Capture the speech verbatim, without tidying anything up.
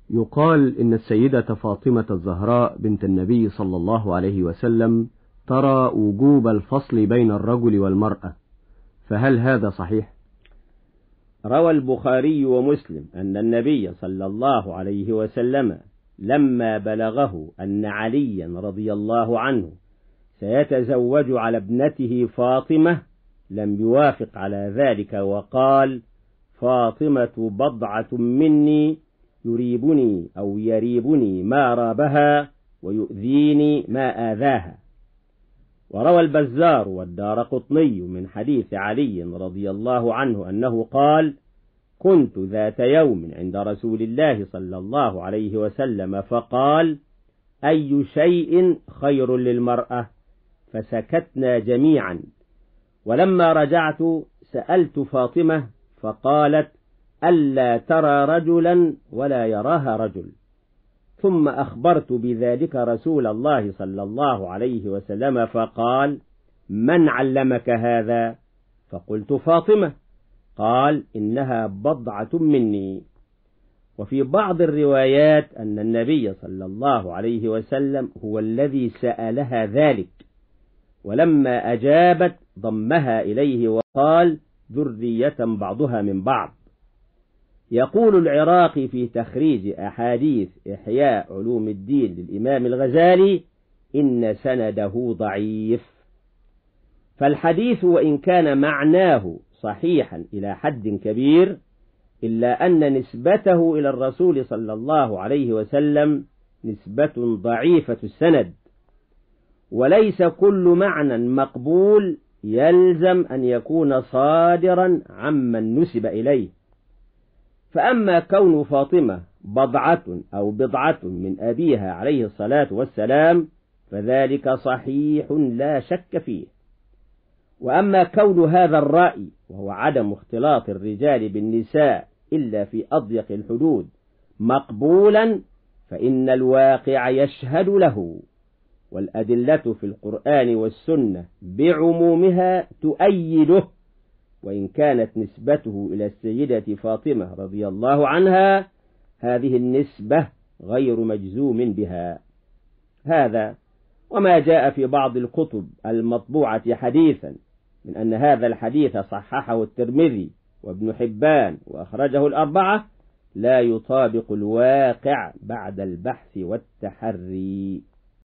يقال إن السيدة فاطمة الزهراء بنت النبي صلى الله عليه وسلم ترى وجوب الفصل بين الرجل والمرأة، فهل هذا صحيح؟ روى البخاري ومسلم أن النبي صلى الله عليه وسلم لما بلغه أن عليا رضي الله عنه سيتزوج على ابنته فاطمة لم يوافق على ذلك، وقال: فاطمة بضعة مني يريبني أو يريبني ما رابها ويؤذيني ما آذاها. وروى البزار والدارقطني من حديث علي رضي الله عنه أنه قال: كنت ذات يوم عند رسول الله صلى الله عليه وسلم فقال: أي شيء خير للمرأة؟ فسكتنا جميعا، ولما رجعت سألت فاطمة فقالت: ألا ترى رجلا ولا يراها رجل. ثم أخبرت بذلك رسول الله صلى الله عليه وسلم فقال: من علمك هذا؟ فقلت: فاطمة. قال: إنها بضعة مني. وفي بعض الروايات أن النبي صلى الله عليه وسلم هو الذي سألها ذلك، ولما أجابت ضمها إليه وقال: ذرية بعضها من بعض. يقول العراقي في تخريج أحاديث إحياء علوم الدين للإمام الغزالي: إن سنده ضعيف. فالحديث وإن كان معناه صحيحا إلى حد كبير، إلا أن نسبته إلى الرسول صلى الله عليه وسلم نسبة ضعيفة السند، وليس كل معنى مقبول يلزم أن يكون صادرا عمن نسب إليه. فأما كون فاطمة بضعة أو بضعة من أبيها عليه الصلاة والسلام فذلك صحيح لا شك فيه. وأما كون هذا الرأي، وهو عدم اختلاط الرجال بالنساء إلا في أضيق الحدود، مقبولا، فإن الواقع يشهد له، والأدلة في القرآن والسنة بعمومها تؤيده، وإن كانت نسبته إلى السيدة فاطمة رضي الله عنها هذه النسبة غير مجزوم بها. هذا وما جاء في بعض الكتب المطبوعة حديثا من أن هذا الحديث صححه الترمذي وابن حبان وأخرجه الأربعة لا يطابق الواقع بعد البحث والتحري.